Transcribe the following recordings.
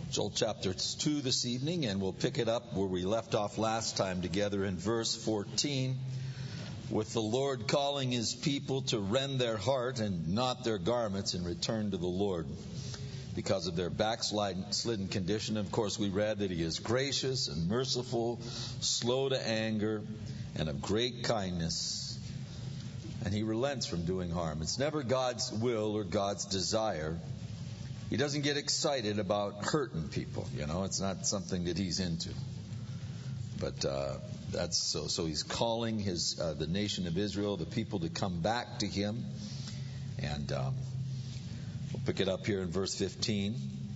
Joel chapter 2 this evening, and we'll pick it up where we left off last time together in verse 14, with the Lord calling His people to rend their heart and not their garments and return to the Lord because of their backslidden condition. Of course, we read that He is gracious and merciful, slow to anger, and of great kindness, and He relents from doing harm. It's never God's will or God's desire. He doesn't get excited about hurting people, It's not something that He's into. But that's so. So He's calling the nation of Israel, the people, to come back to Him. And we'll pick it up here in verse 15.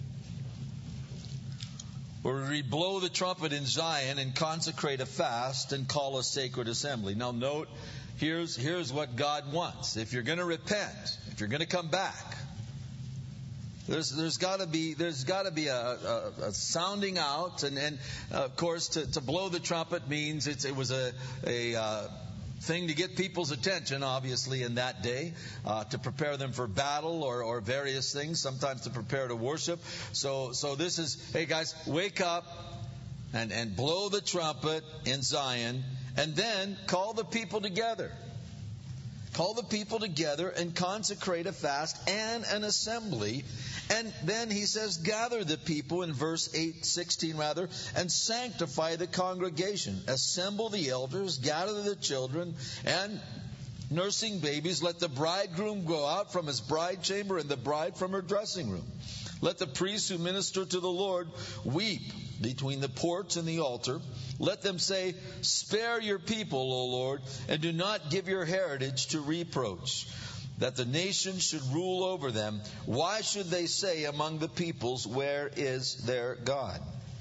Where we read, "Blow the trumpet in Zion and consecrate a fast and call a sacred assembly." Now note, here's what God wants. If you're going to repent, if you're going to come back, There's got to be a sounding out, and of course to blow the trumpet means it was a thing to get people's attention, obviously in that day, to prepare them for battle or various things, sometimes to prepare to worship. So this is, hey guys, wake up and blow the trumpet in Zion, and then call the people together. Call the people together and consecrate a fast and an assembly. And then he says, gather the people in verse 16 and sanctify the congregation. Assemble the elders, gather the children, and nursing babies. Let the bridegroom go out from his bride chamber and the bride from her dressing room. Let the priests who minister to the Lord weep between the porch and the altar. Let them say, spare your people, O Lord, and do not give your heritage to reproach, that the nations should rule over them. Why should they say among the peoples, where is their God?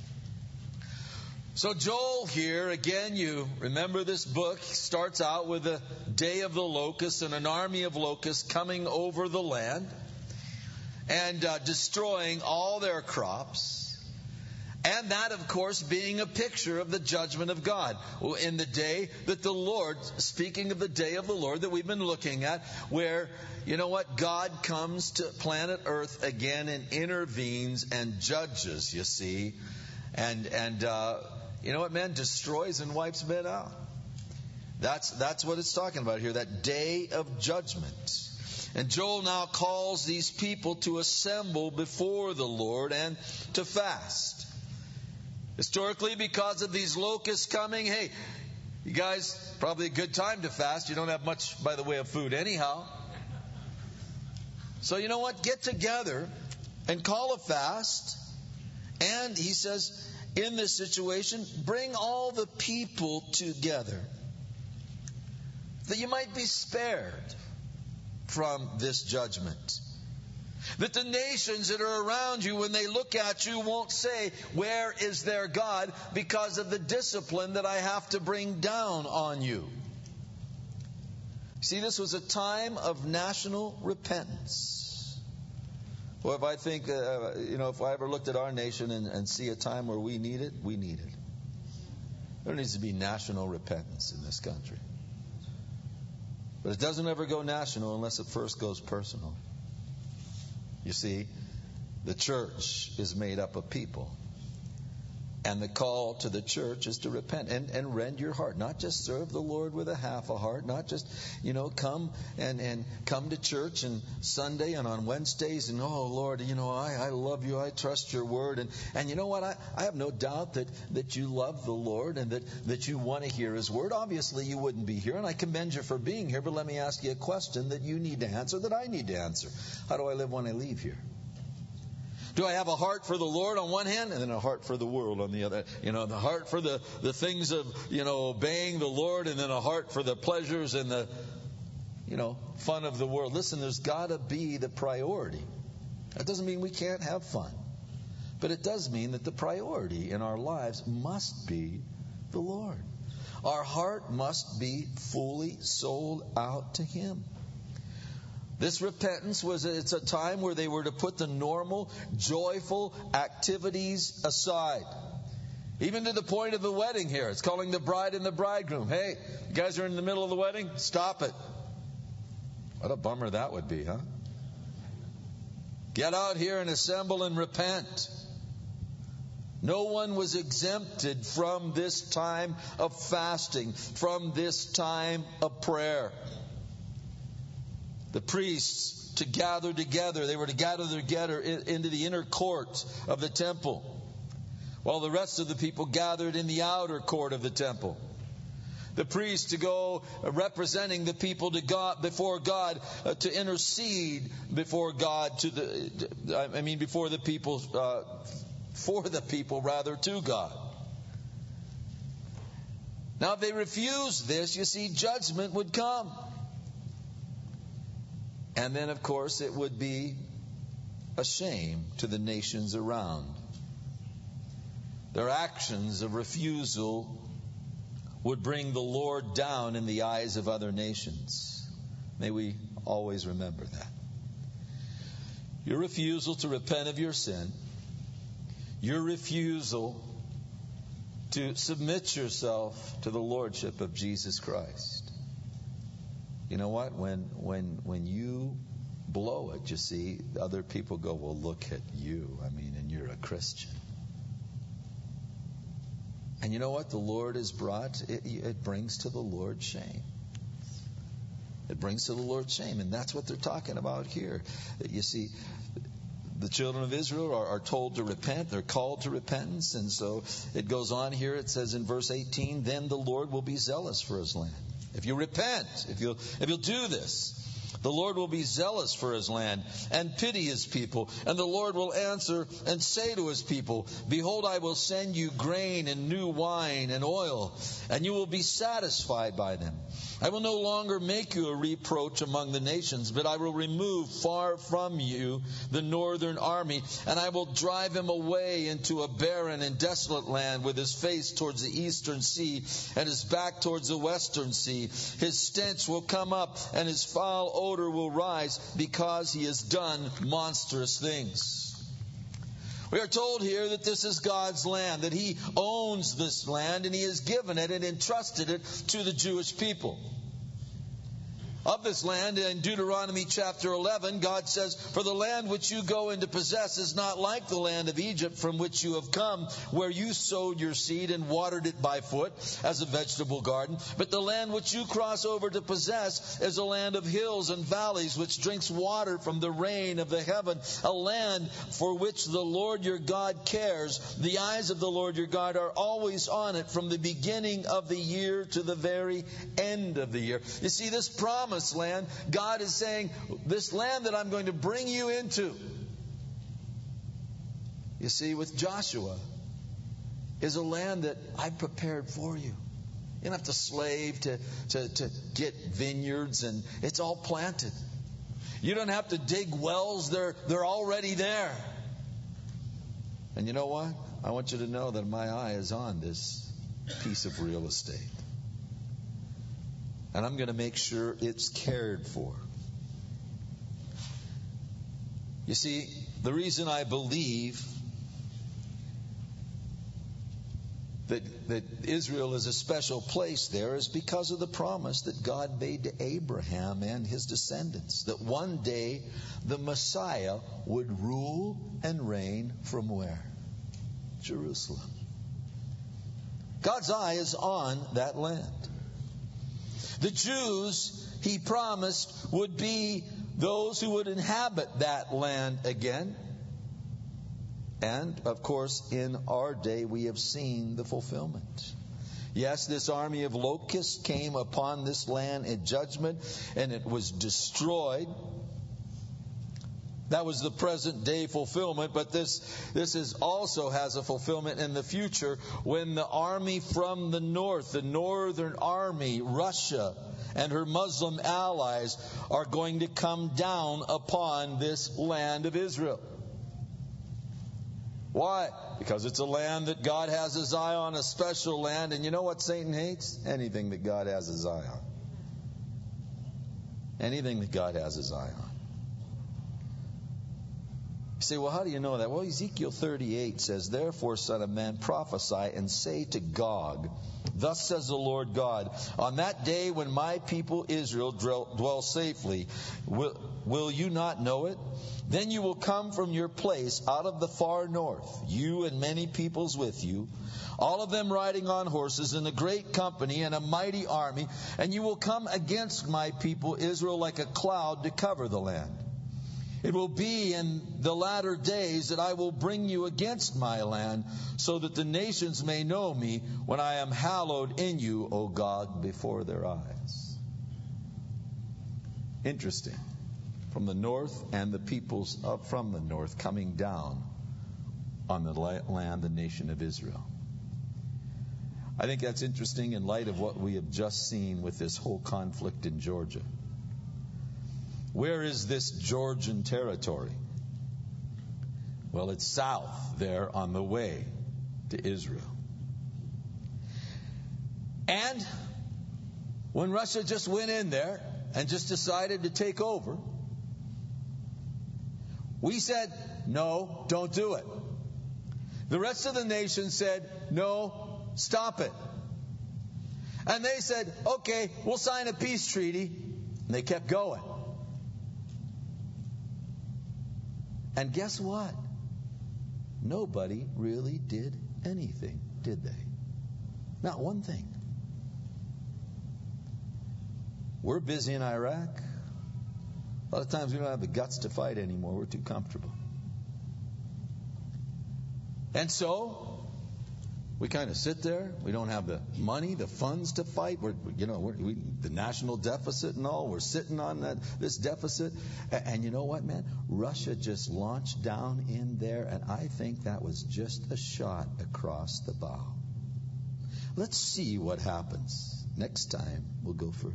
So Joel here, again, you remember this book, starts out with a day of the locusts and an army of locusts coming over the land and destroying all their crops. And that, of course, being a picture of the judgment of God in the day that the Lord, speaking of the day of the Lord that we've been looking at, where, God comes to planet Earth again and intervenes and judges, you see. And you know what, man? Destroys and wipes men out. That's what it's talking about here, that day of judgment. And Joel now calls these people to assemble before the Lord and to fast. Historically, because of these locusts coming, hey, you guys, probably a good time to fast. You don't have much by the way of food anyhow. So you know what? Get together and call a fast. And he says, in this situation, bring all the people together, that you might be spared from this judgment. That the nations that are around you, when they look at you, won't say, where is their God? Because of the discipline that I have to bring down on you. See, this was a time of national repentance. Well, if I think, if I ever looked at our nation and see a time where we need it, we need it. There needs to be national repentance in this country. But it doesn't ever go national unless it first goes personal. You see, the church is made up of people. And the call to the church is to repent and rend your heart. Not just serve the Lord with a half a heart. Not just, come and come to church and Sunday and on Wednesdays and, oh, Lord, I love you. I trust your word. And you know what? I have no doubt that you love the Lord and that you want to hear His word. Obviously, you wouldn't be here. And I commend you for being here. But let me ask you a question that you need to answer, that I need to answer. How do I live when I leave here? Do I have a heart for the Lord on one hand and then a heart for the world on the other? The heart for the things of, obeying the Lord, and then a heart for the pleasures and the, fun of the world. Listen, there's got to be the priority. That doesn't mean we can't have fun. But it does mean that the priority in our lives must be the Lord. Our heart must be fully sold out to Him. This repentance it's a time where they were to put the normal, joyful activities aside. Even to the point of the wedding here. It's calling the bride and the bridegroom. Hey, you guys are in the middle of the wedding? Stop it. What a bummer that would be, huh? Get out here and assemble and repent. No one was exempted from this time of fasting, from this time of prayer. The priests to gather together, they were to gather together into the inner court of the temple, while the rest of the people gathered in the outer court of the temple. The priests to go representing the people to God, before God, to intercede before God, before the people, for the people rather, to God. Now, if they refused this, you see, judgment would come. And then, of course, it would be a shame to the nations around. Their actions of refusal would bring the Lord down in the eyes of other nations. May we always remember that. Your refusal to repent of your sin, your refusal to submit yourself to the lordship of Jesus Christ. You know what? When you blow it, you see, other people go, well, look at you. And you're a Christian. And you know what the Lord has brought? It brings to the Lord shame. It brings to the Lord shame. And that's what they're talking about here. You see, the children of Israel are told to repent. They're called to repentance. And so it goes on here. It says in verse 18, then the Lord will be zealous for his land. If you repent, if you'll do this, the Lord will be zealous for his land and pity his people. And the Lord will answer and say to his people, behold, I will send you grain and new wine and oil, and you will be satisfied by them. I will no longer make you a reproach among the nations, but I will remove far from you the northern army, and I will drive him away into a barren and desolate land with his face towards the eastern sea and his back towards the western sea. His stench will come up and his foul odor will rise because he has done monstrous things. We are told here that this is God's land, that he owns this land and he has given it and entrusted it to the Jewish people. Of this land, in Deuteronomy chapter 11, God says, for the land which you go in to possess is not like the land of Egypt from which you have come, where you sowed your seed and watered it by foot as a vegetable garden. But the land which you cross over to possess is a land of hills and valleys, which drinks water from the rain of the heaven, a land for which the Lord your God cares. The eyes of the Lord your God are always on it, from the beginning of the year to the very end of the year. You see, this promised land, God is saying, this land that I'm going to bring you into, you see, with Joshua, is a land that I've prepared for you. You don't have to slave to get vineyards, and it's all planted. You don't have to dig wells, they're already there. And you know what? I want you to know that my eye is on this piece of real estate. And I'm going to make sure it's cared for. You see, the reason I believe that Israel is a special place there is because of the promise that God made to Abraham and his descendants, that one day the Messiah would rule and reign from where? Jerusalem. God's eye is on that land. The Jews, he promised, would be those who would inhabit that land again. And, of course, in our day, we have seen the fulfillment. Yes, this army of locusts came upon this land in judgment, and it was destroyed. That was the present day fulfillment, but this also has a fulfillment in the future when the army from the north, the northern army, Russia and her Muslim allies, are going to come down upon this land of Israel. Why? Because it's a land that God has his eye on, a special land. And you know what Satan hates? Anything that God has his eye on. Anything that God has his eye on. You say, well, how do you know that? Well, Ezekiel 38 says, therefore, son of man, prophesy and say to Gog, thus says the Lord God, on that day when my people Israel dwell safely, will you not know it? Then you will come from your place out of the far north, you and many peoples with you, all of them riding on horses in a great company and a mighty army, and you will come against my people Israel like a cloud to cover the land. It will be in the latter days that I will bring you against my land, so that the nations may know me when I am hallowed in you, O God, before their eyes. Interesting. From the north and the peoples from the north coming down on the land, the nation of Israel. I think that's interesting in light of what we have just seen with this whole conflict in Georgia. Where is this Georgian territory? Well, it's south there on the way to Israel. And when Russia just went in there and just decided to take over, we said, no, don't do it. The rest of the nation said, no, stop it. And they said, okay, we'll sign a peace treaty. And they kept going. And guess what? Nobody really did anything, did they? Not one thing. We're busy in Iraq. A lot of times we don't have the guts to fight anymore. We're too comfortable. And so we kind of sit there. We don't have the money, the funds to fight. The national deficit and all. We're sitting on this deficit. And you know what, man? Russia just launched down in there, and I think that was just a shot across the bow. Let's see what happens. Next time, we'll go further.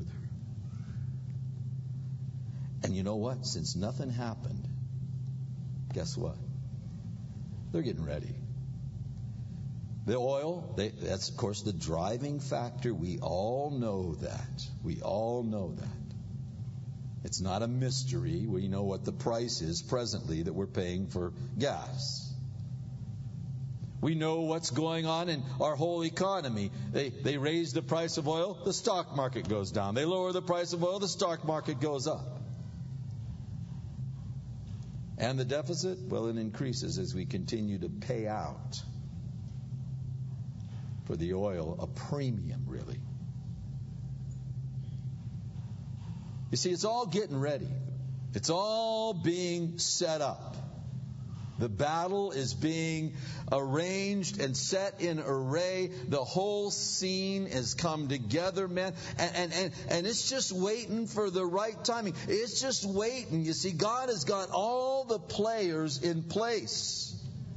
And you know what? Since nothing happened, guess what? They're getting ready. The oil, that's, of course, the driving factor. We all know that. We all know that. It's not a mystery. We know what the price is presently that we're paying for gas. We know what's going on in our whole economy. They raise the price of oil, the stock market goes down. They lower the price of oil, the stock market goes up. And the deficit, well, it increases as we continue to pay out for the oil, a premium, really. You see, it's all getting ready. It's all being set up. The battle is being arranged and set in array. The whole scene has come together, man. And it's just waiting for the right timing. It's just waiting. You see, God has got all the players in place.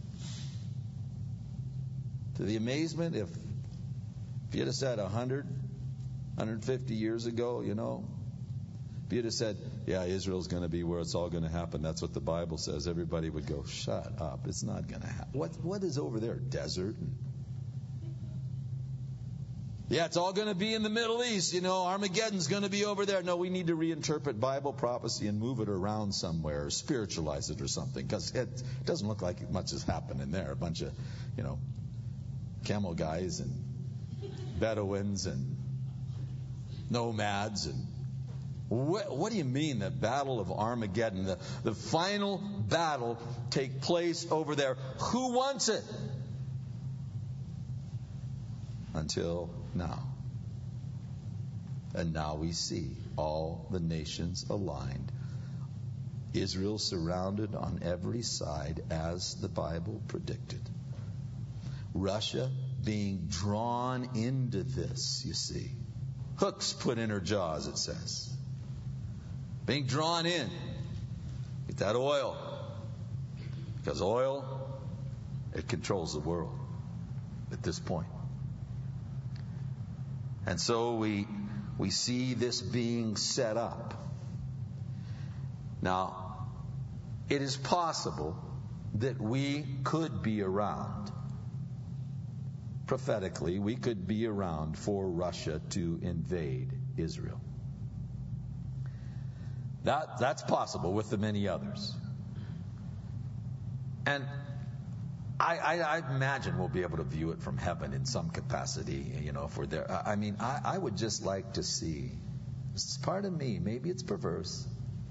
To the amazement, if you'd have said 100, 150 years ago, if you'd have said, yeah, Israel's going to be where it's all going to happen, that's what the Bible says, everybody would go, shut up, it's not going to happen. What is over there? Desert? Yeah, it's all going to be in the Middle East. Armageddon's going to be over there. No, we need to reinterpret Bible prophecy and move it around somewhere, or spiritualize it or something, because it doesn't look like much has happened in there. A bunch of, camel guys and Bedouins and nomads. And what do you mean the Battle of Armageddon? The final battle take place over there. Who wants it? Until now. And now we see all the nations aligned. Israel surrounded on every side as the Bible predicted. Russia being drawn into this, you see. Hooks put in her jaws, it says. Being drawn in. Get that oil. Because oil, it controls the world at this point. And so we see this being set up. Now, it is possible that we could be around. Prophetically, we could be around for Russia to invade Israel. That's possible with the many others. And I imagine we'll be able to view it from heaven in some capacity, if we're there. I would just like to see. This is part of me. Maybe it's perverse.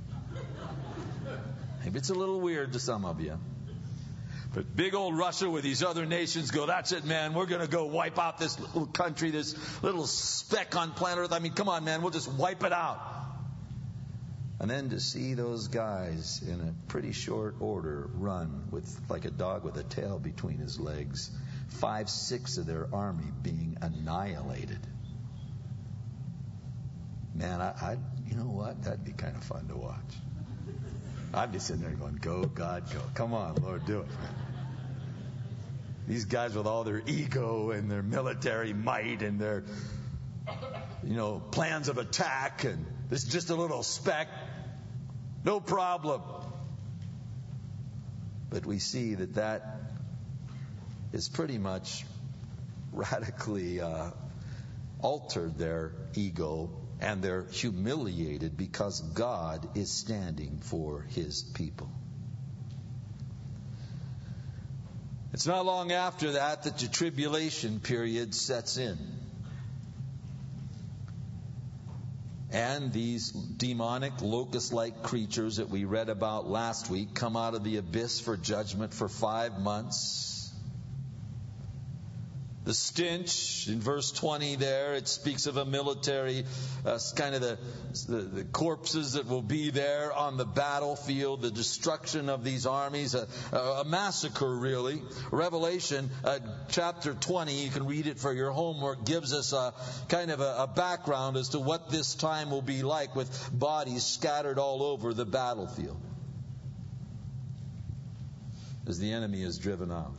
Maybe it's a little weird to some of you. But big old Russia with these other nations go, that's it, man. We're going to go wipe out this little country, this little speck on planet Earth. Come on, man. We'll just wipe it out. And then to see those guys in a pretty short order run with like a dog with a tail between his legs, 5/6 of their army being annihilated. Man, you know what? That'd be kind of fun to watch. I'd be sitting there going, go, God, go. Come on, Lord, do it. These guys with all their ego and their military might and their, plans of attack, and this is just a little speck. No problem. But we see that is pretty much radically altered their ego, and they're humiliated because God is standing for His people. It's not long after that the tribulation period sets in. And these demonic, locust-like creatures that we read about last week come out of the abyss for judgment for 5 months. The stench, in verse 20 there, it speaks of a military, kind of the corpses that will be there on the battlefield, the destruction of these armies, a massacre really. Revelation chapter 20, you can read it for your homework, gives us a kind of a background as to what this time will be like with bodies scattered all over the battlefield as the enemy is driven out.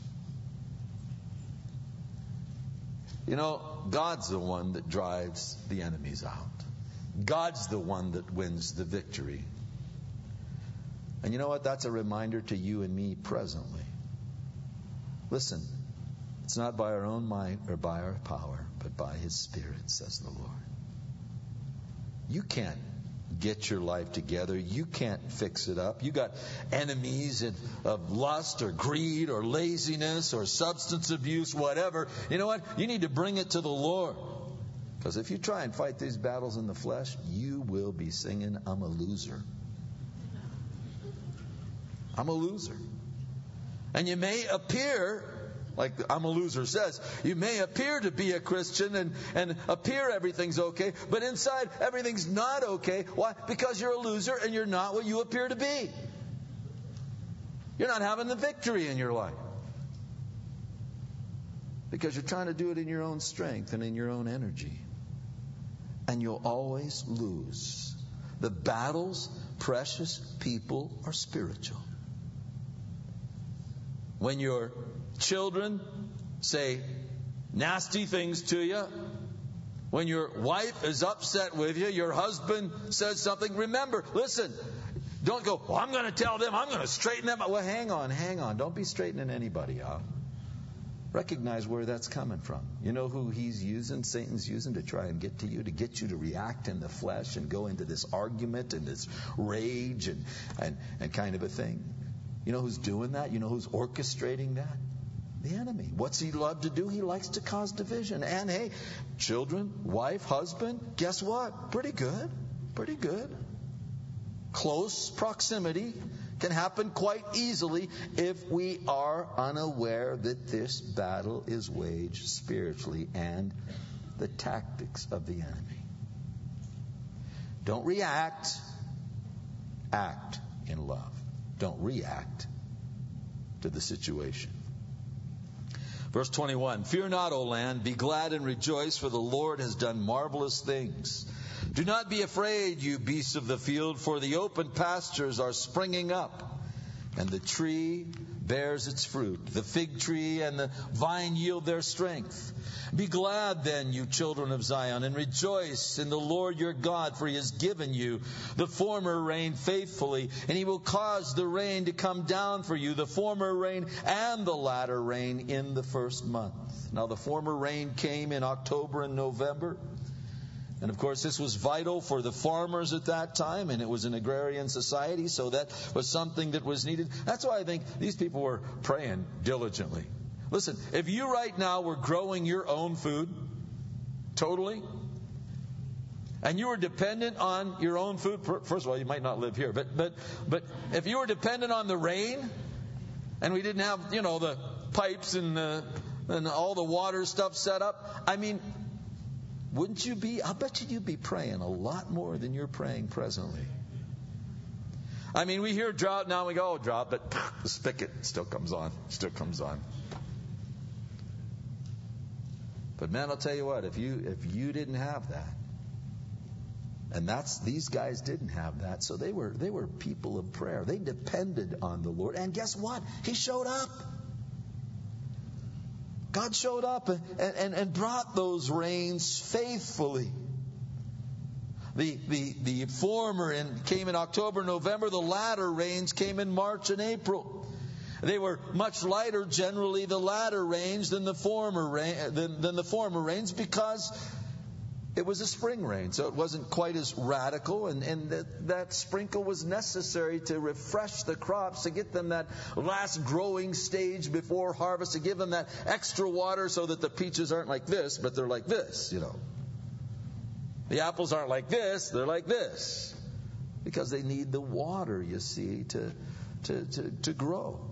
God's the one that drives the enemies out. God's the one that wins the victory. And you know what? That's a reminder to you and me presently. Listen, it's not by our own might or by our power, but by His Spirit, says the Lord. You can't get your life together. You can't fix it up. You got enemies of lust or greed or laziness or substance abuse, whatever. You know what? You need to bring it to the Lord. Because if you try and fight these battles in the flesh, you will be singing, I'm a loser. I'm a loser. And you may appear, like I'm a loser says, you may appear to be a Christian and appear everything's okay, but inside everything's not okay. Why? Because you're a loser and you're not what you appear to be. You're not having the victory in your life. Because you're trying to do it in your own strength and in your own energy. And you'll always lose. The battles, precious people, are spiritual. When your children say nasty things to you, when your wife is upset with you, your husband says something, remember, listen, don't go, well, I'm going to tell them, I'm going to straighten them out. Well, hang on. Don't be straightening anybody out. Recognize where that's coming from. You know who he's using, Satan's using to try and get to you, to get you to react in the flesh and go into this argument and this rage and kind of a thing. You know who's doing that? You know who's orchestrating that? The enemy. What's he love to do? He likes to cause division. And hey, children, wife, husband, guess what? Pretty good. Close proximity can happen quite easily if we are unaware that this battle is waged spiritually and the tactics of the enemy. Don't react. Act in love. Don't react to the situation. Verse 21, Fear not, O land, be glad and rejoice, for the Lord has done marvelous things. Do not be afraid, you beasts of the field, for the open pastures are springing up, and the tree bears its fruit. The fig tree and the vine yield their strength. Be glad then, you children of Zion, and rejoice in the Lord your God, for He has given you the former rain faithfully, and He will cause the rain to come down for you, the former rain and the latter rain in the first month. Now the former rain came in October and November, And of course, this was vital for the farmers at that time, and it was an agrarian society, so that was something that was needed. That's why I think these people were praying diligently. Listen, if you right now were growing your own food, totally, and you were dependent on your own food, first of all, you might not live here, but if you were dependent on the rain, and we didn't have, the pipes and all the water stuff set up, I mean, wouldn't you be? I'll bet you'd be praying a lot more than you're praying presently. I mean, we hear drought now, we go, oh, drought, but the spigot still comes on. But man, I'll tell you what, if you didn't have that, and these guys didn't have that, so they were people of prayer. They depended on the Lord, and guess what? He showed up. God showed up and brought those rains faithfully. The former came in October, November. The latter rains came in March and April. They were much lighter, generally, the latter rains than the former rains, because it was a spring rain, so it wasn't quite as radical, and that sprinkle was necessary to refresh the crops, to get them that last growing stage before harvest, to give them that extra water so that the peaches aren't like this, but they're like this, The apples aren't like this, they're like this. Because they need the water, you see, to grow.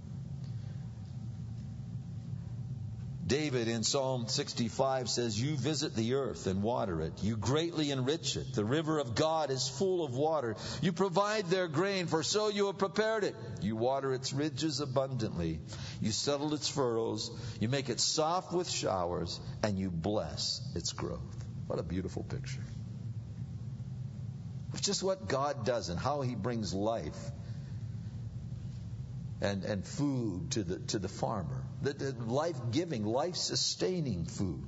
David in Psalm 65 says, you visit the earth and water it. You greatly enrich it. The river of God is full of water. You provide their grain, for so you have prepared it. You water its ridges abundantly. You settle its furrows. You make it soft with showers, and you bless its growth. What a beautiful picture. It's just what God does and how He brings life and food to the farmer. The life-giving, life-sustaining food.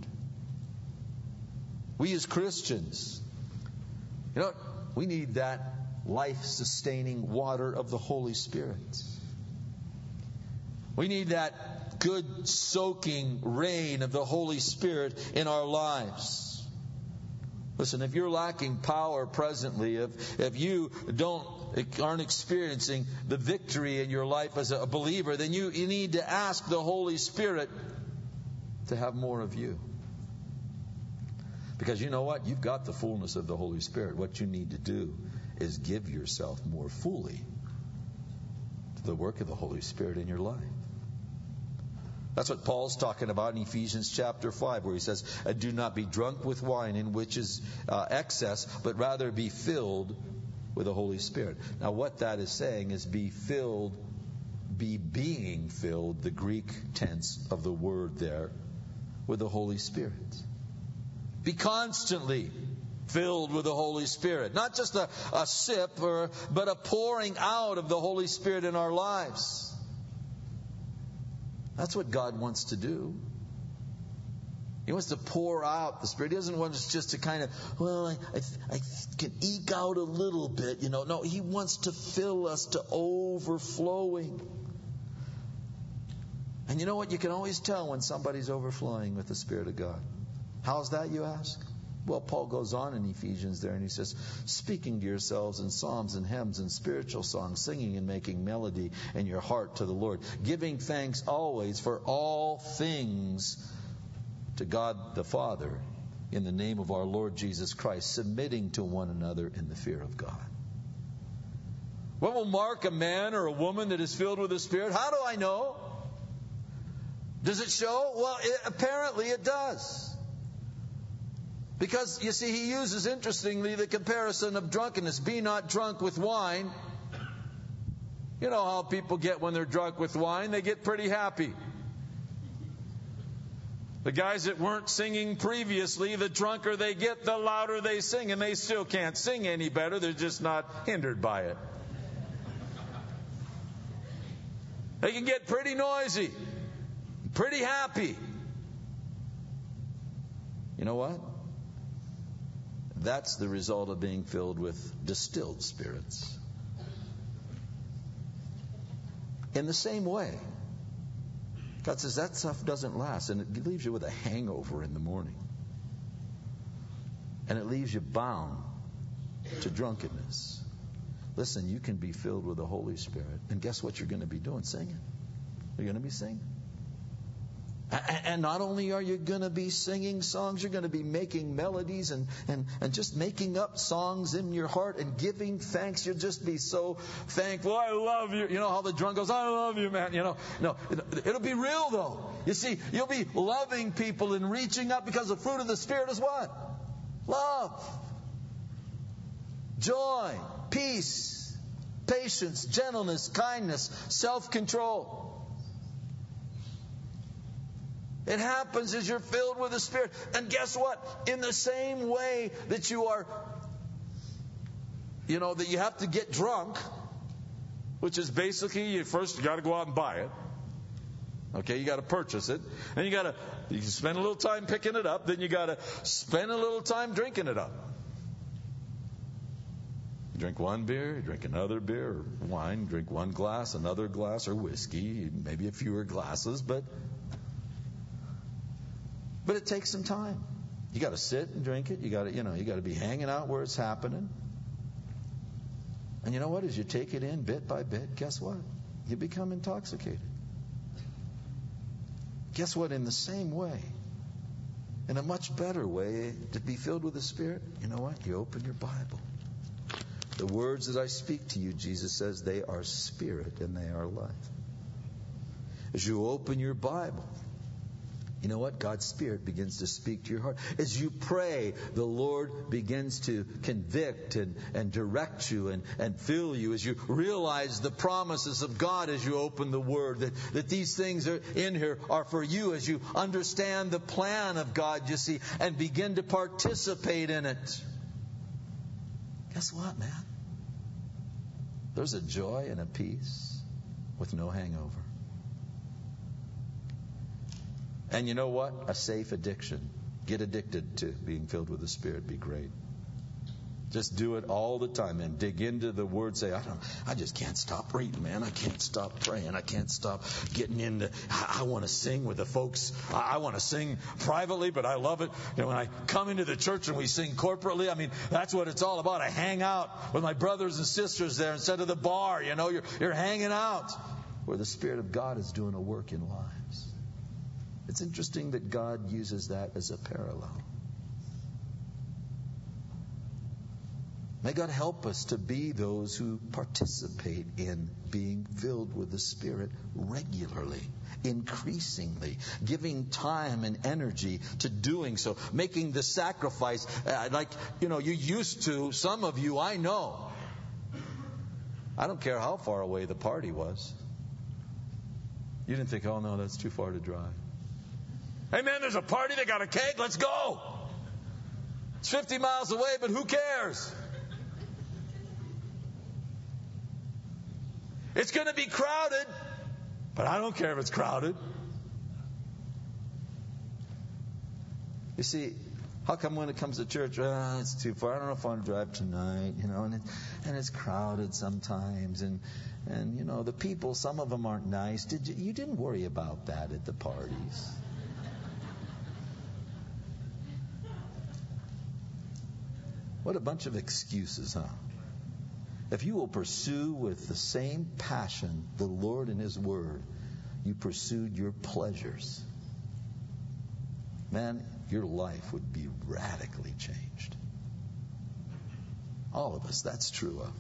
We as Christians, we need that life-sustaining water of the Holy Spirit. We need that good soaking rain of the Holy Spirit in our lives. Listen, if you're lacking power presently, if you aren't experiencing the victory in your life as a believer, then you need to ask the Holy Spirit to have more of you. Because you know what? You've got the fullness of the Holy Spirit. What you need to do is give yourself more fully to the work of the Holy Spirit in your life. That's what Paul's talking about in Ephesians chapter 5, where he says, do not be drunk with wine, in which is excess, but rather be filled with the Holy Spirit. Now, what that is saying is being filled, the Greek tense of the word there, with the Holy Spirit. Be constantly filled with the Holy Spirit. Not just a sip, but a pouring out of the Holy Spirit in our lives. That's what God wants to do. He wants to pour out the Spirit. He doesn't want us just to kind of, I can eke out a little bit, No, He wants to fill us to overflowing. And you know what? You can always tell when somebody's overflowing with the Spirit of God. How's that, you ask? Well, Paul goes on in Ephesians there, and he says, speaking to yourselves in psalms and hymns and spiritual songs, singing and making melody in your heart to the Lord, giving thanks always for all things to God the Father in the name of our Lord Jesus Christ, submitting to one another in the fear of God. What will mark a man or a woman that is filled with the Spirit? How do I know? Does it show? Well, apparently it does. Because, you see, he uses, interestingly, the comparison of drunkenness. Be not drunk with wine. You know how people get when they're drunk with wine. They get pretty happy. The guys that weren't singing previously, the drunker they get, the louder they sing. And they still can't sing any better. They're just not hindered by it. They can get pretty noisy, pretty happy. You know what? That's the result of being filled with distilled spirits. In the same way, God says that stuff doesn't last, and it leaves you with a hangover in the morning. and it leaves you bound to drunkenness. Listen, you can be filled with the Holy Spirit, and guess what you're going to be doing? Singing. You're going to be singing. And not only are you going to be singing songs, you're going to be making melodies and just making up songs in your heart and giving thanks. You'll just be so thankful. I love you. You know how the drunk goes, I love you, man. You know, no, it'll be real though. You see, you'll be loving people and reaching up, because the fruit of the Spirit is what? Love, joy, peace, patience, gentleness, kindness, self-control. It happens as you're filled with the Spirit. And guess what? In the same way that you are, that you have to get drunk, which is basically you got to go out and buy it. Okay, you got to purchase it. And you spend a little time picking it up. Then you got to spend a little time drinking it up. You drink one beer, you drink another beer, or wine, drink one glass, another glass, or whiskey, maybe a fewer glasses, but it takes some time. You got to sit and drink it. You got to be hanging out where it's happening. And you know what? As you take it in bit by bit, guess what? You become intoxicated. Guess what? In the same way, in a much better way, to be filled with the Spirit, you know what? You open your Bible. The words that I speak to you, Jesus says, they are spirit and they are life. As you open your Bible, you know what? God's Spirit begins to speak to your heart. As you pray, the Lord begins to convict and direct you and fill you. As you realize the promises of God as you open the Word, that these things are in here are for you. As you understand the plan of God, you see, and begin to participate in it. Guess what, man? There's a joy and a peace with no hangover. And you know what? A safe addiction. Get addicted to being filled with the Spirit. Be great. Just do it all the time and dig into the Word. Say, I just can't stop reading, man. I can't stop praying. I can't stop getting into. I want to sing with the folks. I want to sing privately, but I love it. When I come into the church and we sing corporately, that's what it's all about. I hang out with my brothers and sisters there instead of the bar. You're hanging out where the Spirit of God is doing a work in lives. It's interesting that God uses that as a parallel. May God help us to be those who participate in being filled with the Spirit regularly, increasingly, giving time and energy to doing so, making the sacrifice you used to. Some of you, I know. I don't care how far away the party was. You didn't think, oh no, that's too far to drive. Hey man, there's a party, they got a cake, let's go. It's 50 miles away, but who cares? It's going to be crowded, but I don't care if it's crowded. You see, how come when it comes to church, it's too far, I don't know if I want to drive tonight, and it's crowded sometimes, and the people, some of them aren't nice. You didn't worry about that at the parties. What a bunch of excuses, huh? If you will pursue with the same passion the Lord and His Word you pursued your pleasures, man, your life would be radically changed. All of us, that's true of.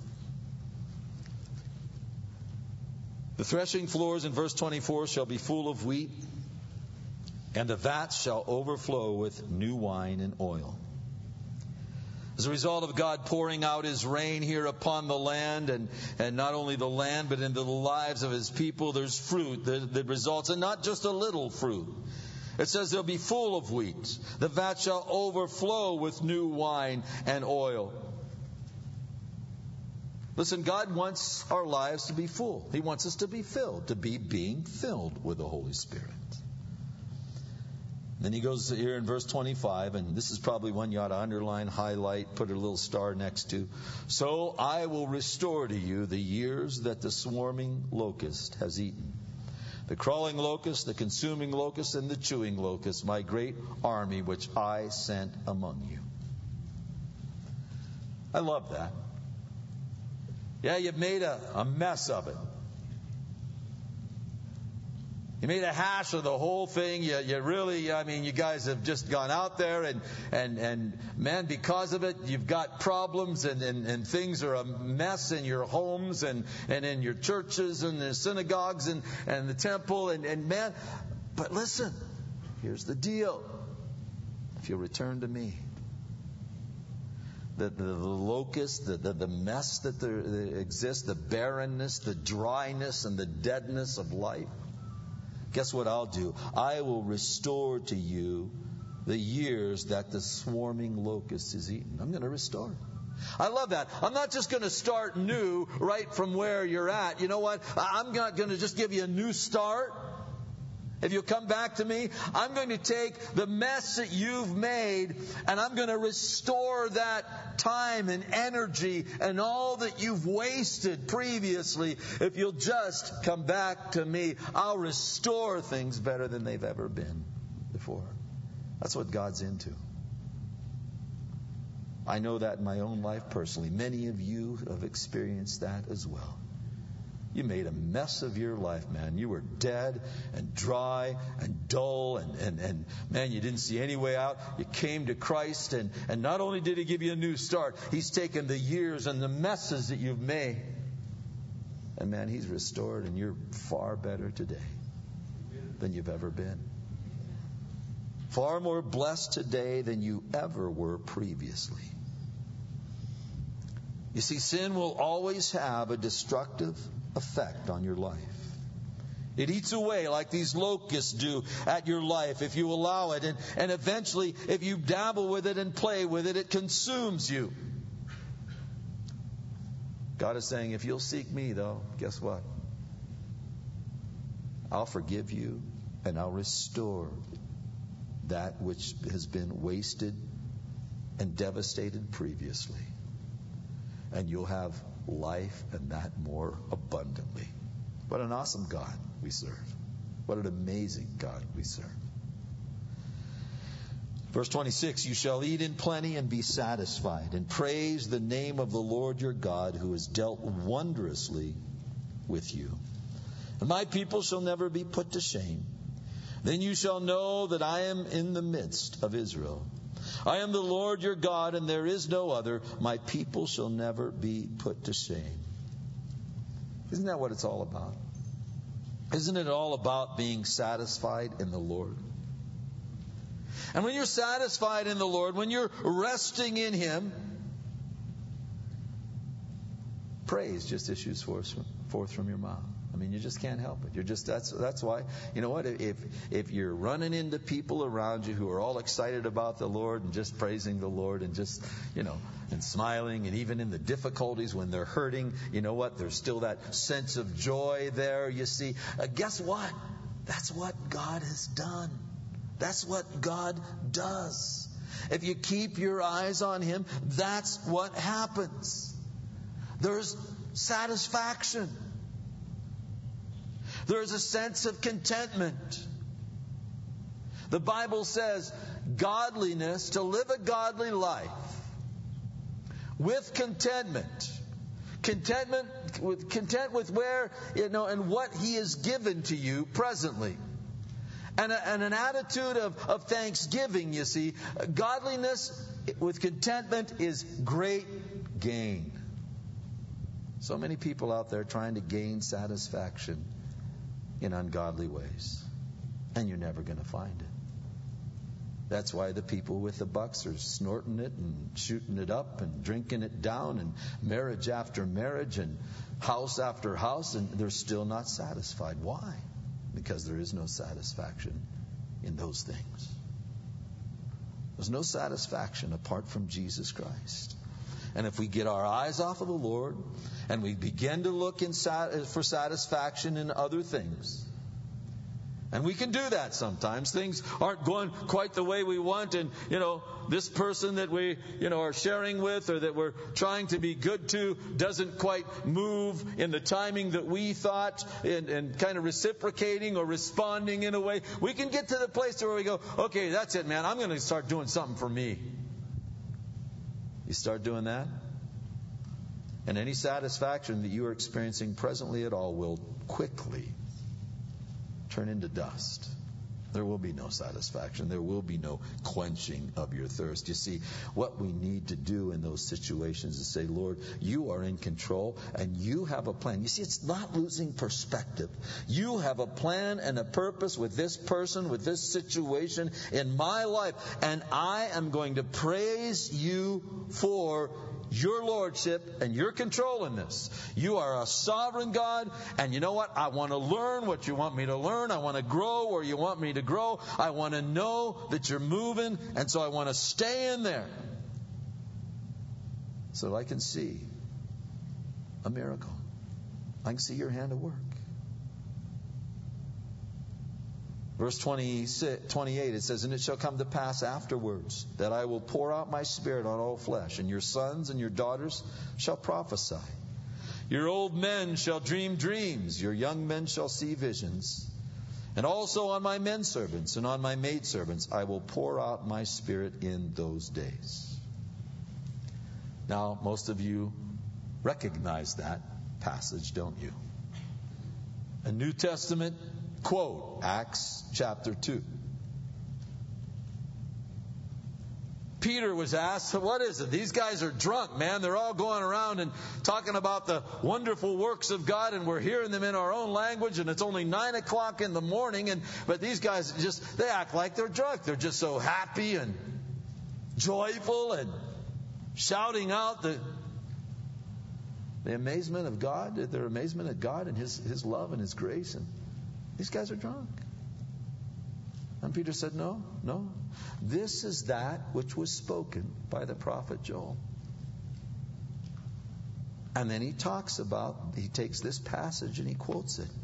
The threshing floors in verse 24 shall be full of wheat, and the vats shall overflow with new wine and oil. As a result of God pouring out His rain here upon the land, and not only the land, but into the lives of His people, there's fruit that results, and not just a little fruit. It says they'll be full of wheat. The vat shall overflow with new wine and oil. Listen, God wants our lives to be full. He wants us to be filled, to be being filled with the Holy Spirit. Then he goes here in verse 25, and this is probably one you ought to underline, highlight, put a little star next to. So I will restore to you the years that the swarming locust has eaten. The crawling locust, the consuming locust, and the chewing locust, my great army which I sent among you. I love that. Yeah, you've made a mess of it. You made a hash of the whole thing. You really, you guys have just gone out there and man, because of it, you've got problems and things are a mess in your homes and in your churches and the synagogues and the temple and man, but listen, here's the deal. If you'll return to me, the locust, the mess that there exists, the barrenness, the dryness and the deadness of life, guess what I'll do? I will restore to you the years that the swarming locust has eaten. I'm going to restore. I love that. I'm not just going to start new right from where you're at. You know what? I'm not going to just give you a new start. If you'll come back to me, I'm going to take the mess that you've made and I'm going to restore that time and energy and all that you've wasted previously. If you'll just come back to me, I'll restore things better than they've ever been before. That's what God's into. I know that in my own life personally. Many of you have experienced that as well. You made a mess of your life, man. You were dead and dry and dull and man, you didn't see any way out. You came to Christ and not only did He give you a new start, He's taken the years and the messes that you've made. And man, He's restored and you're far better today than you've ever been. Far more blessed today than you ever were previously. You see, sin will always have a destructive effect on your life. It eats away like these locusts do at your life if you allow it. And eventually, if you dabble with it and play with it, it consumes you. God is saying, if you'll seek me, though, guess what? I'll forgive you and I'll restore that which has been wasted and devastated previously. And you'll have life and that more abundantly. What an awesome God we serve. What an amazing God we serve. Verse 26, you shall eat in plenty and be satisfied, and praise the name of the Lord your God, who has dealt wondrously with you. And my people shall never be put to shame. Then you shall know that I am in the midst of Israel. I am the Lord your God, and there is no other. My people shall never be put to shame. Isn't that what it's all about? Isn't it all about being satisfied in the Lord? And when you're satisfied in the Lord, when you're resting in Him, praise just issues forth from your mouth. I mean, you just can't help it. You're just that's why, you know what, if you're running into people around you who are all excited about the Lord and just praising the Lord and just, and smiling, and even in the difficulties when they're hurting, you know what, there's still that sense of joy there, you see. Guess what? That's what God has done. That's what God does. If you keep your eyes on Him, that's what happens. There's satisfaction. There's a sense of contentment. The Bible says godliness, to live a godly life with contentment. Content with where, and what He has given to you presently. And an attitude of thanksgiving, you see. Godliness with contentment is great gain. So many people out there trying to gain satisfaction in ungodly ways. And you're never going to find it. That's why the people with the bucks are snorting it and shooting it up and drinking it down, and marriage after marriage and house after house, and they're still not satisfied. Why? Because there is no satisfaction in those things. There's no satisfaction apart from Jesus Christ. And if we get our eyes off of the Lord and we begin to look for satisfaction in other things, and we can do that sometimes. Things aren't going quite the way we want, and, this person that we, are sharing with or that we're trying to be good to doesn't quite move in the timing that we thought, and kind of reciprocating or responding in a way. We can get to the place where we go, okay, that's it, man. I'm going to start doing something for me. You start doing that, And any satisfaction that you are experiencing presently at all will quickly turn into dust. There will be no satisfaction. There will be no quenching of your thirst. You see, what we need to do in those situations is say, Lord, you are in control and you have a plan. You see, it's not losing perspective. You have a plan and a purpose with this person, with this situation in my life. And I am going to praise you for your lordship and your control in this. You are a sovereign God, and you know what? I want to learn what you want me to learn. I want to grow where you want me to grow. I want to know that you're moving, and so I want to stay in there so that I can see a miracle. I can see your hand at work. Verse 28, it says, "And it shall come to pass afterwards that I will pour out my Spirit on all flesh, and your sons and your daughters shall prophesy. Your old men shall dream dreams, your young men shall see visions. And also on my men servants and on my maid servants I will pour out my Spirit in those days." Now, most of you recognize that passage, don't you? A New Testament quote, Acts chapter 2. Peter was asked, what is it? These guys are drunk, man. They're all going around and talking about the wonderful works of God, and we're hearing them in our own language, and it's only 9 o'clock in the morning, but these guys they act like they're drunk. They're just so happy and joyful and shouting out the amazement of God, their amazement at God and His love and His grace, and these guys are drunk. And Peter said, no. This is that which was spoken by the prophet Joel. And then he takes this passage and he quotes it.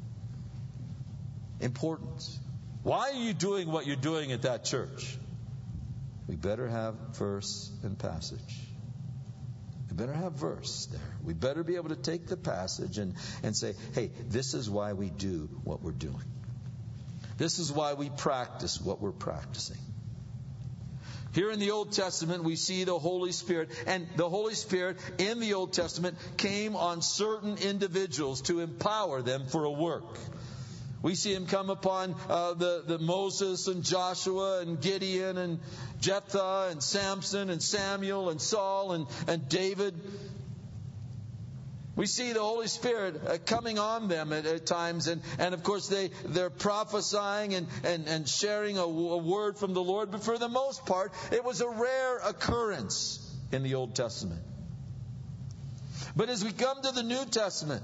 Important. Why are you doing what you're doing at that church? We better have verse and passage. We better have verse there. We better be able to take the passage and say, hey, this is why we do what we're doing. This is why we practice what we're practicing. Here in the Old Testament, we see the Holy Spirit. And the Holy Spirit in the Old Testament came on certain individuals to empower them for a work. We see Him come upon the Moses and Joshua and Gideon and Jephthah and Samson and Samuel and Saul and David. We see the Holy Spirit coming on them at times. And of course, they're prophesying and sharing a word from the Lord. But for the most part, it was a rare occurrence in the Old Testament. But as we come to the New Testament,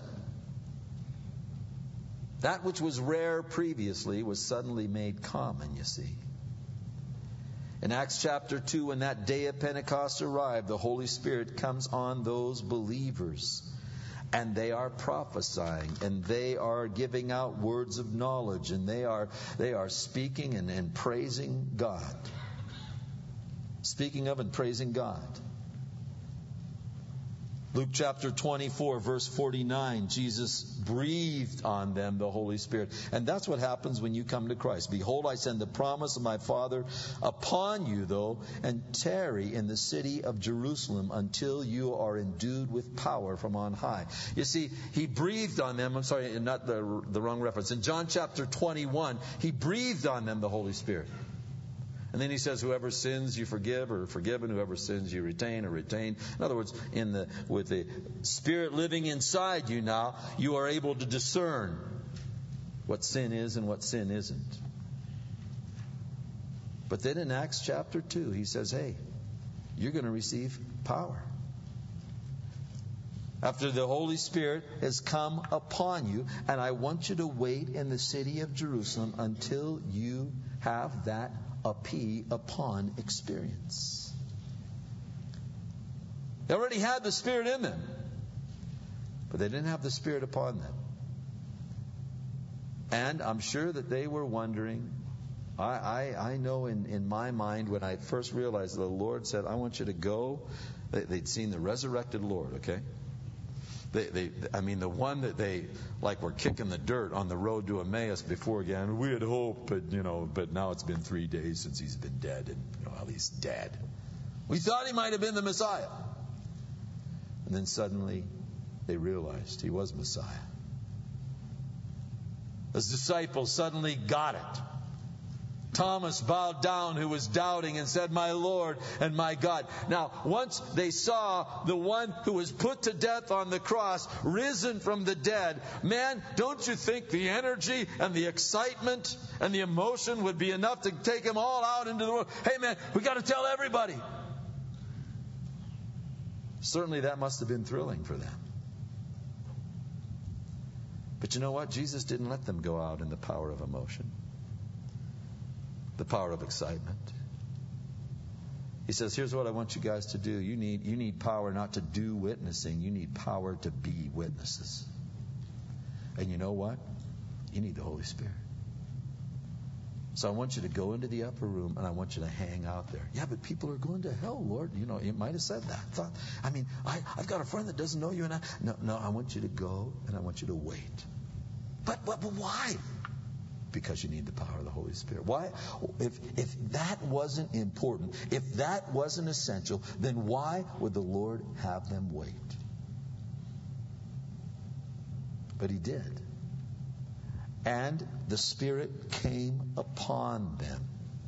that which was rare previously was suddenly made common, you see. In Acts chapter 2, when that day of Pentecost arrived, the Holy Spirit comes on those believers. And they are prophesying, and they are giving out words of knowledge, and they are speaking and praising God. Speaking of and praising God. Luke chapter 24, verse 49, Jesus breathed on them the Holy Spirit. And that's what happens when you come to Christ. Behold, I send the promise of my Father upon you, though, and tarry in the city of Jerusalem until you are endued with power from on high. You see, He breathed on them. I'm sorry, not the wrong reference. In John chapter 21, He breathed on them the Holy Spirit. And then He says, whoever sins you forgive or forgiven, whoever sins you retain or retain. In other words, with the Spirit living inside you now, you are able to discern what sin is and what sin isn't. But then in Acts chapter 2, He says, hey, you're going to receive power. After the Holy Spirit has come upon you, and I want you to wait in the city of Jerusalem until you have that upon experience. They already had the Spirit in them, but they didn't have the Spirit upon them. And I'm sure that they were wondering. I know in my mind when I first realized the Lord said, I want you to go. They'd seen the resurrected Lord, okay? The one that they were kicking the dirt on the road to Emmaus before again. We had hoped, but now it's been 3 days since He's been dead, and he's dead. We thought He might have been the Messiah. And then suddenly they realized he was Messiah. His disciples suddenly got it. Thomas bowed down, who was doubting, and said, "My Lord and my God." Now, once they saw the one who was put to death on the cross risen from the dead, man, don't you think the energy and the excitement and the emotion would be enough to take them all out into the world? Hey, man, we got to tell everybody. Certainly that must have been thrilling for them. But you know what? Jesus didn't let them go out in the power of emotion, the power of excitement. He says, here's what I want you guys to do. You need power not to do witnessing. You need power to be witnesses. And you know what? You need the Holy Spirit. So I want you to go into the upper room, and I want you to hang out there. Yeah, but people are going to hell, Lord. You know, you might have said that. I've got a friend that doesn't know you. And No, I want you to go, and I want you to wait. But why? Because you need the power of the Holy Spirit. Why? If that wasn't important, if that wasn't essential, then why would the Lord have them wait? But He did. And the Spirit came upon them.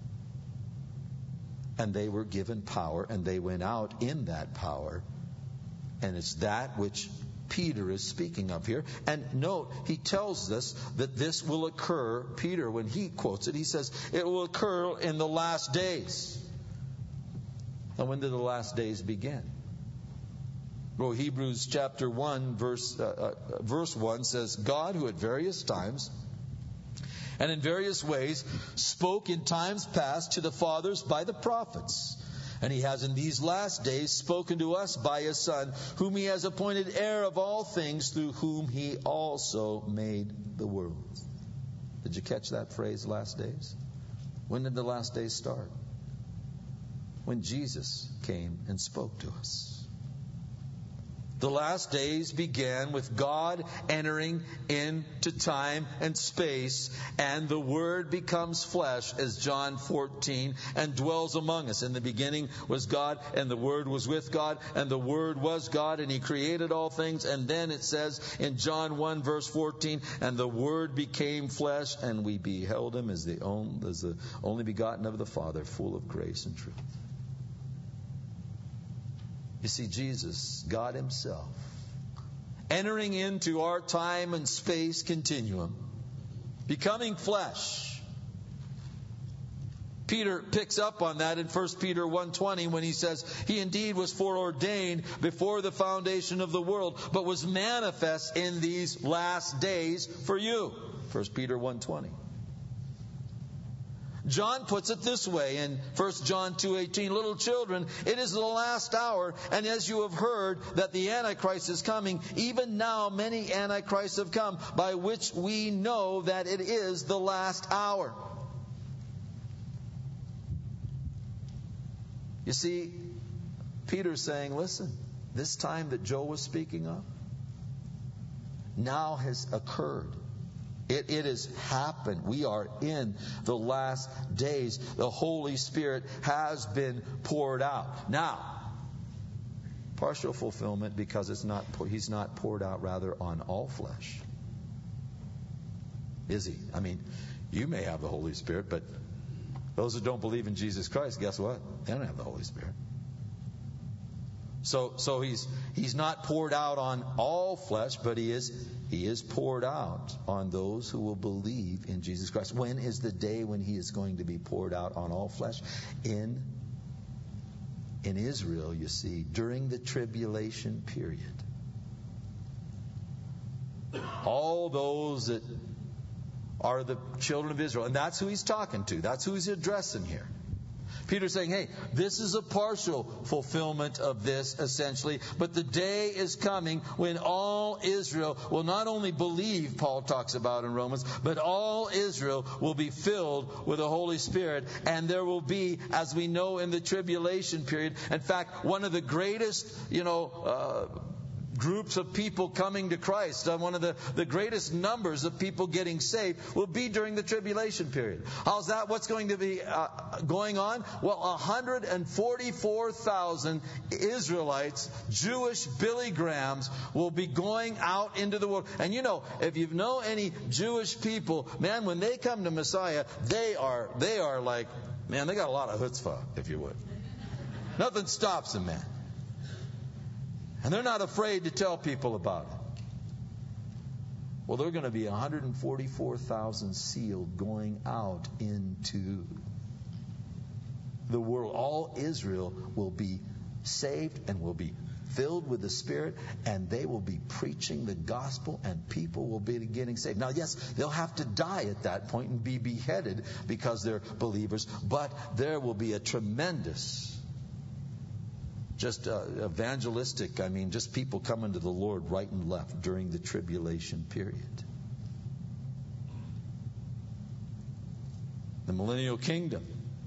And they were given power, and they went out in that power. And it's that which Peter is speaking of here. And note, he tells us that this will occur. Peter, when he quotes it, he says, it will occur in the last days. And when did the last days begin? Well, Hebrews chapter 1, verse 1 says, God, who at various times and in various ways spoke in times past to the fathers by the prophets, and He has in these last days spoken to us by His Son, whom He has appointed heir of all things, through whom He also made the world. Did you catch that phrase, last days? When did the last days start? When Jesus came and spoke to us. The last days began with God entering into time and space, and the Word becomes flesh, as John 14, and dwells among us. In the beginning was God, and the Word was with God, and the Word was God, and He created all things. And then it says in John 1, verse 14, and the Word became flesh, and we beheld Him as the only begotten of the Father, full of grace and truth. You see, Jesus, God Himself, entering into our time and space continuum, becoming flesh. Peter picks up on that in 1 Peter 1:20 when he says, He indeed was foreordained before the foundation of the world, but was manifest in these last days for you. 1 Peter 1:20. John puts it this way in 1 John 2:18, little children, it is the last hour, and as you have heard that the Antichrist is coming, even now many Antichrists have come, by which we know that it is the last hour. You see, Peter's saying, listen, this time that Joel was speaking of now has occurred. It has happened. We are in the last days. The Holy Spirit has been poured out. Now, partial fulfillment because He's not poured out rather on all flesh. Is He? I mean, you may have the Holy Spirit, but those who don't believe in Jesus Christ, guess what? They don't have the Holy Spirit. So he's not poured out on all flesh, but he is poured out on those who will believe in Jesus Christ. When is the day when He is going to be poured out on all flesh? In Israel, you see, during the tribulation period. All those that are the children of Israel. And that's who he's talking to. That's who he's addressing here. Peter's saying, hey, this is a partial fulfillment of this, essentially. But the day is coming when all Israel will not only believe, Paul talks about in Romans, but all Israel will be filled with the Holy Spirit. And there will be, as we know in the tribulation period, in fact, one of the greatest, groups of people coming to Christ, one of the greatest numbers of people getting saved will be during the tribulation period. How's that? What's going to be going on? Well, 144,000 Israelites, Jewish Billy Grahams, will be going out into the world. And you know, if you know any Jewish people, man, when they come to Messiah, they are like, man, they got a lot of chutzpah, if you would. Nothing stops them, man. And they're not afraid to tell people about it. Well, there are going to be 144,000 sealed going out into the world. All Israel will be saved and will be filled with the Spirit, and they will be preaching the gospel, and people will be getting saved. Now, yes, they'll have to die at that point and be beheaded because they're believers, but there will be a tremendous evangelistic, just people coming to the Lord right and left during the tribulation period. The millennial kingdom.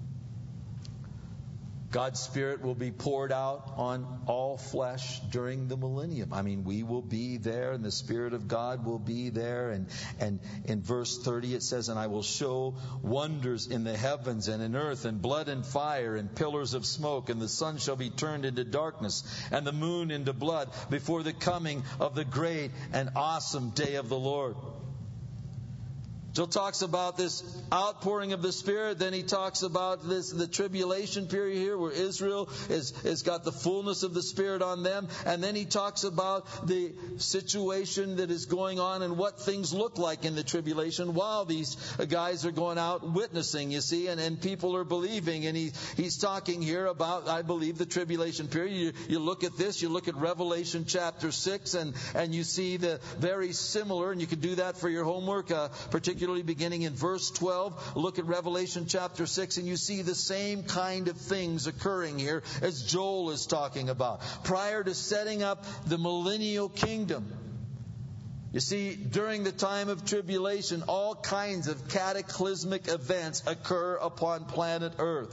God's Spirit will be poured out on all flesh during the millennium. We will be there, and the Spirit of God will be there. And in verse 30 it says, "And I will show wonders in the heavens and in earth, and blood and fire and pillars of smoke, and the sun shall be turned into darkness, and the moon into blood, before the coming of the great and awesome day of the Lord." Joel talks about this outpouring of the Spirit. Then he talks about the tribulation period here where Israel has got the fullness of the Spirit on them. And then he talks about the situation that is going on and what things look like in the tribulation while these guys are going out witnessing, you see, and people are believing. And he's talking here about, I believe, the tribulation period. You look at this, you look at Revelation chapter 6, and you see the very similar, and you can do that for your homework, particularly beginning in verse 12. Look at Revelation chapter 6, and you see the same kind of things occurring here as Joel is talking about. Prior to setting up the millennial kingdom, you see, during the time of tribulation, all kinds of cataclysmic events occur upon planet Earth.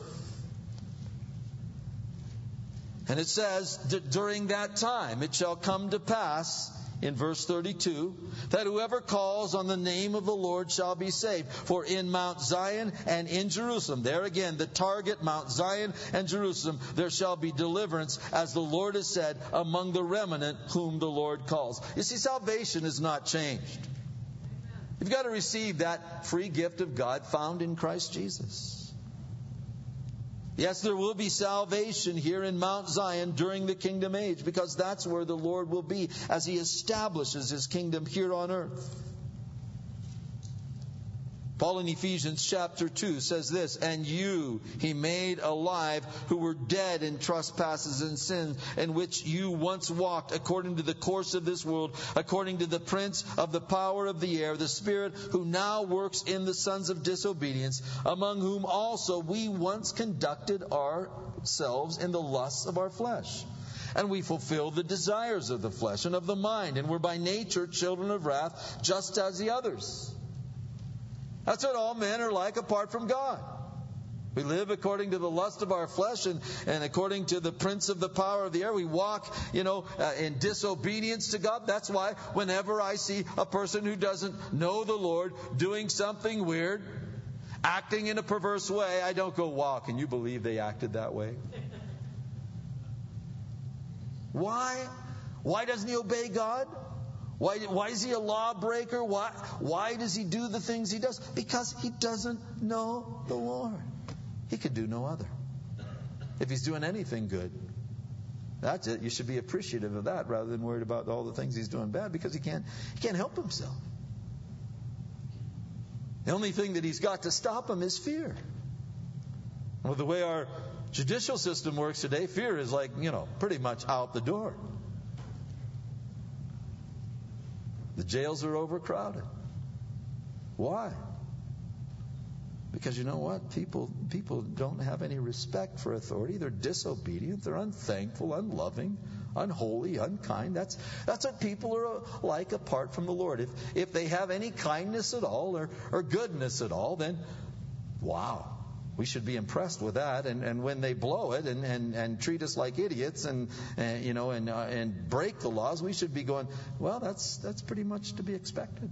And it says that during that time it shall come to pass, in verse 32, that whoever calls on the name of the Lord shall be saved. For in Mount Zion and in Jerusalem, there again, the target, Mount Zion and Jerusalem, there shall be deliverance, as the Lord has said, among the remnant whom the Lord calls. You see, salvation is not changed. You've got to receive that free gift of God found in Christ Jesus. Yes, there will be salvation here in Mount Zion during the kingdom age, because that's where the Lord will be as He establishes His kingdom here on earth. Paul in Ephesians chapter 2 says this, "And you He made alive who were dead in trespasses and sins, in which you once walked according to the course of this world, according to the prince of the power of the air, the spirit who now works in the sons of disobedience, among whom also we once conducted ourselves in the lusts of our flesh. And we fulfilled the desires of the flesh and of the mind, and were by nature children of wrath, just as the others." That's what all men are like apart from God. We live according to the lust of our flesh and according to the prince of the power of the air. We walk, in disobedience to God. That's why whenever I see a person who doesn't know the Lord doing something weird, acting in a perverse way, I don't go, "Wow, can you believe they acted that way?" Why? Why doesn't he obey God? Why is he a lawbreaker? Why does he do the things he does? Because he doesn't know the Lord. He could do no other. If he's doing anything good, that's it. You should be appreciative of that rather than worried about all the things he's doing bad, because he can't help himself. The only thing that he's got to stop him is fear. Well, the way our judicial system works today, fear is pretty much out the door. The jails are overcrowded. Why? Because you know what? People don't have any respect for authority. They're disobedient. They're unthankful, unloving, unholy, unkind. That's what people are like apart from the Lord. If they have any kindness at all or goodness at all, then wow. We should be impressed with that, and when they blow it and treat us like idiots and break the laws, we should be going, well, that's pretty much to be expected.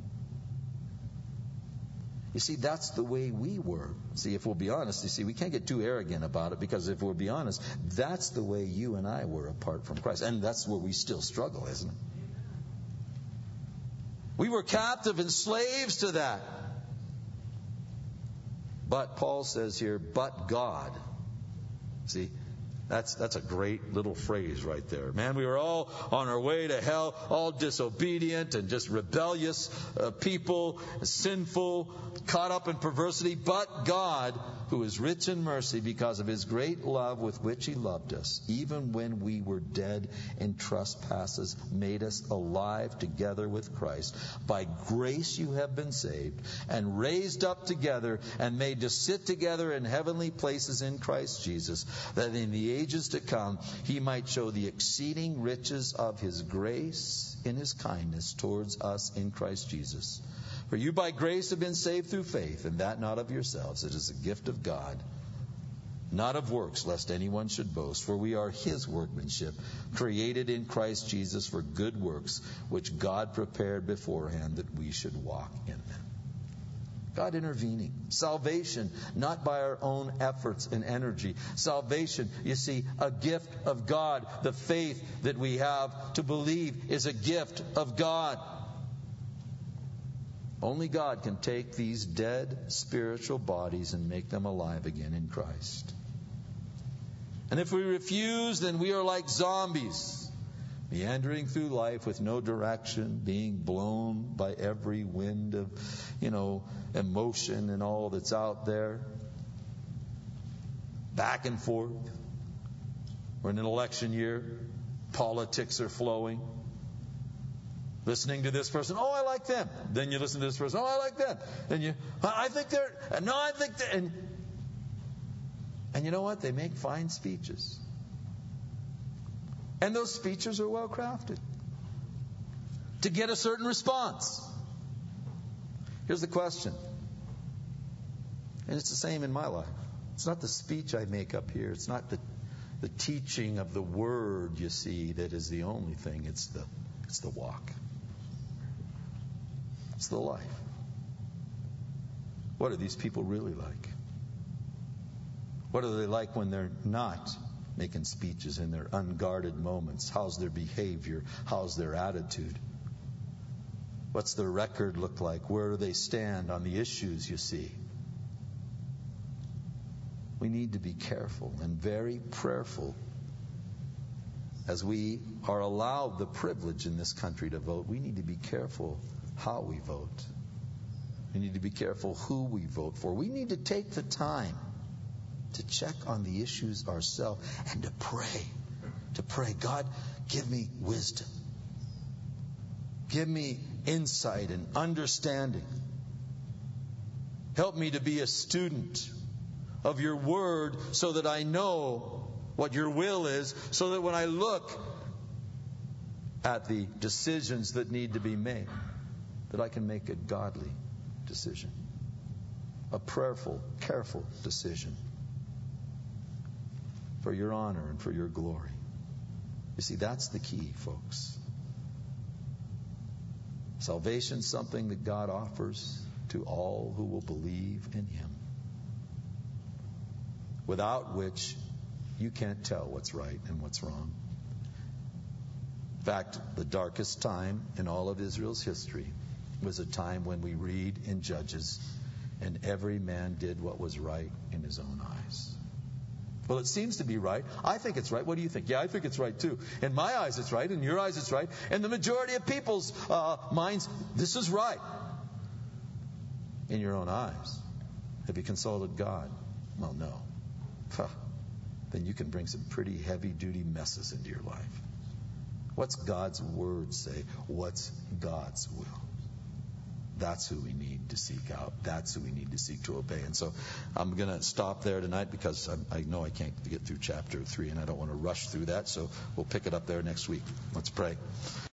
You see, that's the way we were. See, if we'll be honest, you see, we can't get too arrogant about it, because if we'll be honest, that's the way you and I were apart from Christ, and that's where we still struggle, isn't it? We were captive and slaves to that. But Paul says here, but God. See, that's a great little phrase right there. Man, we were all on our way to hell, all disobedient and just rebellious people, sinful, caught up in perversity. But God, who is rich in mercy because of His great love with which He loved us, even when we were dead in trespasses, made us alive together with Christ. By grace you have been saved, and raised up together, and made to sit together in heavenly places in Christ Jesus, that in the ages to come He might show the exceeding riches of His grace in His kindness towards us in Christ Jesus. For you by grace have been saved through faith, and that not of yourselves. It is a gift of God, not of works, lest anyone should boast. For we are His workmanship, created in Christ Jesus for good works, which God prepared beforehand that we should walk in them. God intervening. Salvation, not by our own efforts and energy. Salvation, you see, a gift of God. The faith that we have to believe is a gift of God. Only God can take these dead spiritual bodies and make them alive again in Christ. And if we refuse, then we are like zombies, meandering through life with no direction, being blown by every wind of, emotion and all that's out there. Back and forth. We're in an election year. Politics are flowing. Listening to this person, oh, I like them. Then you listen to this person, oh, I like them. And I think they're, no, I think they're, and you know what? They make fine speeches. And those speeches are well crafted to get a certain response. Here's the question. And it's the same in my life. It's not the speech I make up here. It's not the teaching of the word, you see, that is the only thing. It's the walk. It's the life. What are these people really like? What are they like when they're not making speeches in their unguarded moments? How's their behavior? How's their attitude? What's their record look like? Where do they stand on the issues, you see? We need to be careful and very prayerful. As we are allowed the privilege in this country to vote, we need to be careful how we vote. We need to be careful who we vote for. We need to take the time to check on the issues ourselves and to pray. To pray, God, give me wisdom. Give me insight and understanding. Help me to be a student of your word so that I know what your will is, so that when I look at the decisions that need to be made, that I can make a godly decision, a prayerful, careful decision for your honor and for your glory. You see, that's the key, folks. Salvation is something that God offers to all who will believe in Him, without which you can't tell what's right and what's wrong. In fact, the darkest time in all of Israel's history was a time when we read in Judges, and every man did what was right in his own eyes. Well, it seems to be right. I think it's right. What do you think? Yeah, I think it's right too. In my eyes it's right. In your eyes it's right. In the majority of people's minds, this is right. In your own eyes, have you consulted God? Well, no. Then you can bring some pretty heavy-duty messes into your life. What's God's word say? What's God's will? That's who we need to seek out. That's who we need to seek to obey. And so I'm going to stop there tonight because I know I can't get through chapter 3 and I don't want to rush through that. So we'll pick it up there next week. Let's pray.